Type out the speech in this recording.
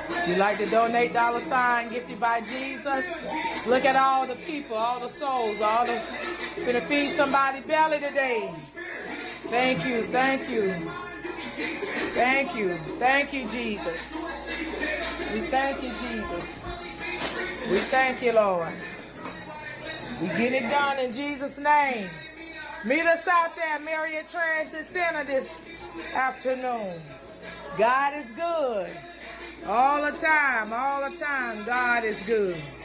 You like to donate $sign gifted by Jesus? Look at all the people, all the souls, all the gonna feed somebody's belly today. Thank you, thank you. Thank you. Thank you, Jesus. We thank you, Jesus. We thank you, Lord. We get it done in Jesus' name. Meet us out there at Marriott Transit Center this afternoon. God is good. All the time, God is good.